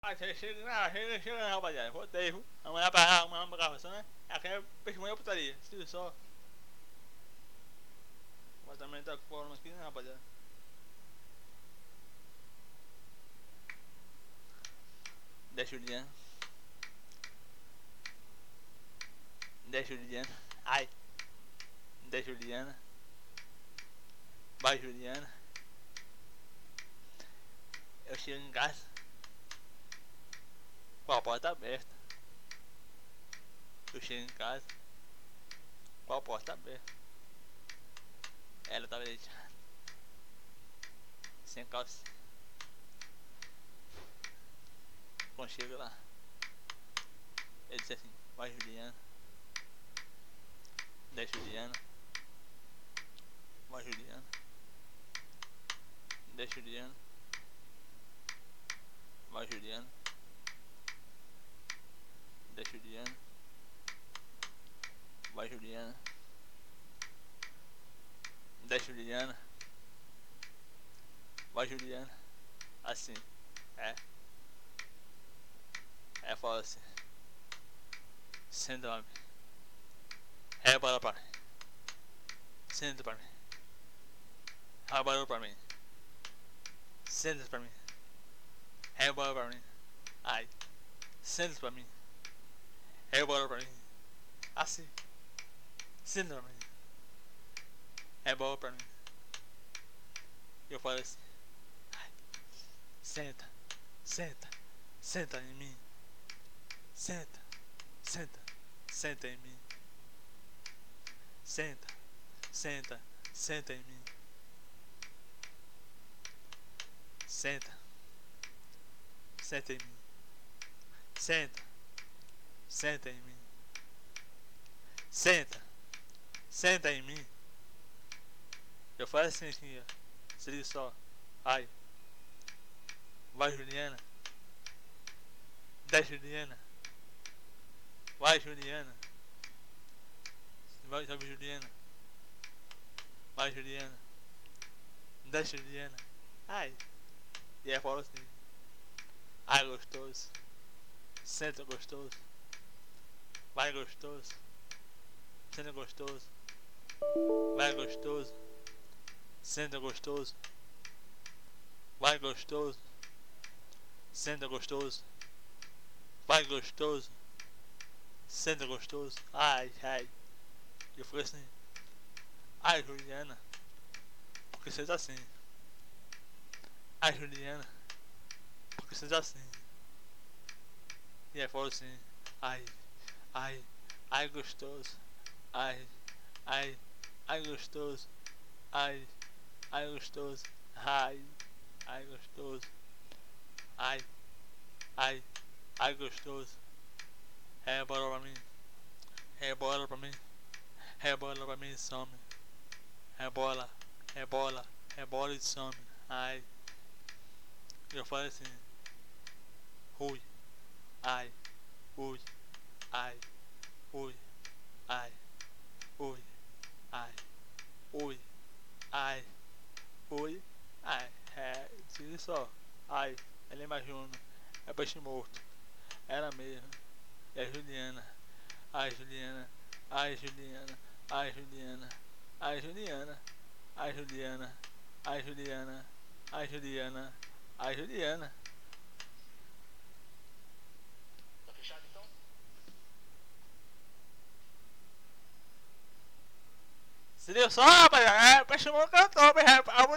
Chega, rapaziada. Voltei, viu? Amanhã pra arrumar uma gravação, né? Aqui é peixe-manhã putaria. Se só. O também tá com problema aqui, né, rapaziada? Da Juliana. Da Juliana. Ai. Da Juliana. Vai, Juliana. Eu chego em casa. Com a porta aberta. Eu chego em casa. Com a porta aberta. Ela tava deitada. Sem calça. Quando chego lá, ele disse assim: vai, Juliana. Da Juliana. Vai, Juliana. Da Juliana. Vai, Juliana. Da Juliana. Vai, Juliana. Da Juliana. Vai, Juliana. Assim. É. É, fala assim. Senta pra mim. Rebola pra mim. Senta pra mim. Rebola pra mim. Senta pra mim. Rebola pra mim. Ai. Senta pra mim. Rebola pra mim. Assim. Senta pra mim. Rebola pra mim. Eu falo assim. Ai. Senta. Senta. Senta em mim. Senta. Senta. Senta em mim. Senta. Senta. Senta em mim. Senta. Senta em mim. Senta. Senta em mim. Senta. Senta em mim. Eu faço assim, ó. Se liga só. Ai. Vai, Juliana. Da Juliana. Vai, Juliana. Vai, Juliana. Vai, Juliana. Da Juliana. Ai. E aí fala assim. Ai, gostoso. Senta gostoso. Vai, gostoso. Senta gostoso. Vai, gostoso. Senta gostoso. Vai, gostoso. Senta gostoso. Vai, gostoso. Senta gostoso. Ai, ai. Eu falei assim. Ai, Juliana. Porque você tá assim. Ai, Juliana. Porque você tá assim. E aí falou assim. Ai, ai, ai, gostoso. Ai, ai, ai, gostoso. Ai, ai, gostoso. Ai, ai, gostoso. Ai, ai, ai, gostoso. Rebola pra mim. Rebola pra mim. Rebola pra mim e some. Rebola, rebola, rebola e some. Ai. Eu falo assim. Ui. Ai. Ui. Ai. Ui. Ai. Ui. Ai. Ui. Ai. Ui. Ai. É. Se só. Ai. Ela imagina. É peixe morto. Ela mesmo. É Juliana. Ai, Juliana. Ai, Juliana. Ai, Juliana. Ai, Juliana. Ai, Juliana. Ai, Juliana. Ai, Juliana. Ai, Juliana. Tá fechado então? Se deu só, rapaz. É, peixe morto cantou,